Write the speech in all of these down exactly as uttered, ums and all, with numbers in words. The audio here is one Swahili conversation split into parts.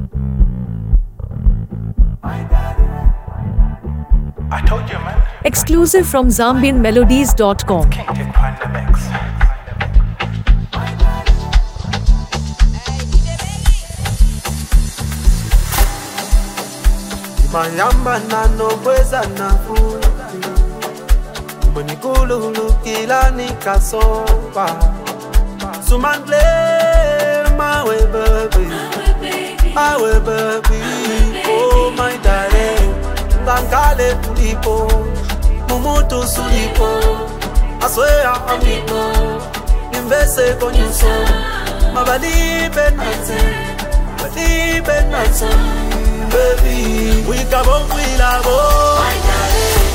I told you, man. Exclusive from Zambian Melodies dot com. King Dick Pine the mix. Mayamba na nobweza na futi Mwenikulu kila nikasopa Sumangle mawe baby Mawe baby Oh my darling Ngangale kulipo Mumutu sulipo I swear I'm amigo Nimbese konyuso Mabalibe nate Mabalibe nate Baby, we come on, we love my darling.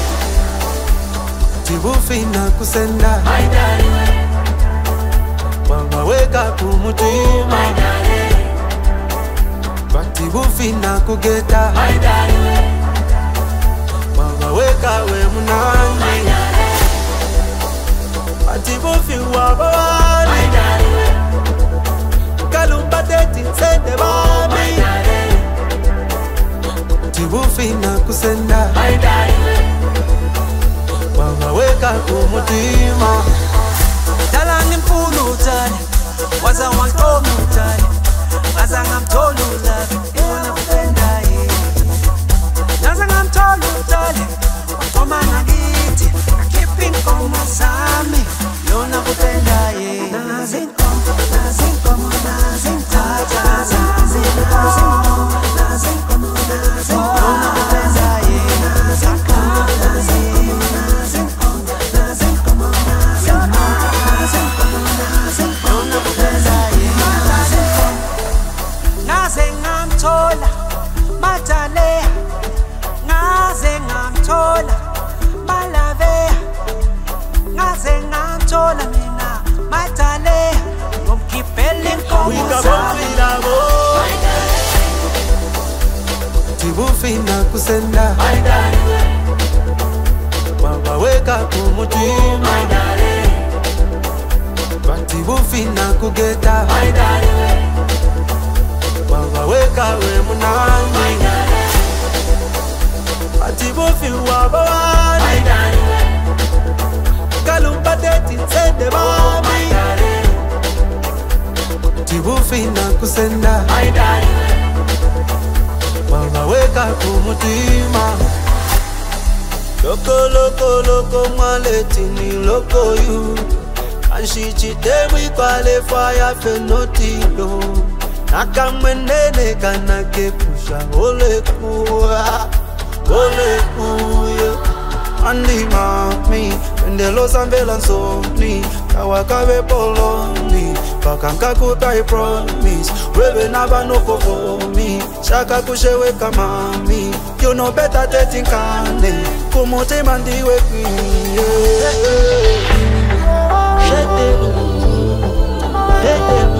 Tibufina kusenda, my darling. Mama weka kumutima, my darling. Batibufina kugeta, my darling. Mama weka we munani, my darling. Batibufi wabawani, my darling. Kalumba deti sende babi, my darling. Tibufina kusenda my darling Mama weka kumutima Dala nimpulu utali Waza wantomu utali Waza ngamtolu utali Iwana kupenda ye Naza ngamtolu utali Watoma nagiti Nakipin koma sami Iwana kupenda ye Nazinkom, nazinkom, nazintaja Nazinkom, nazinkom, nazinkom Tibufina kusenda my darling Mama weka kumutima my darling Batibufina kugeta my darling Mama weka we munani my darling Batibufi wabawani my darling Kalumba deti sende babi my darling Tibufina kusenda my darling Mama weka kumutima Loko loko loko mwaleti ni loko you Anshichite mwikale fire fenotilo Nakamwenene kanake pusha ole kuwa Ole kuya Andi mami Ndelo sambela nsoni Kawakawe poloni Bakanka kupai promise Wewe naba noko for me Shaka kushewe kamami You know better dating kane Kumote mandiwe kwi Shete Shete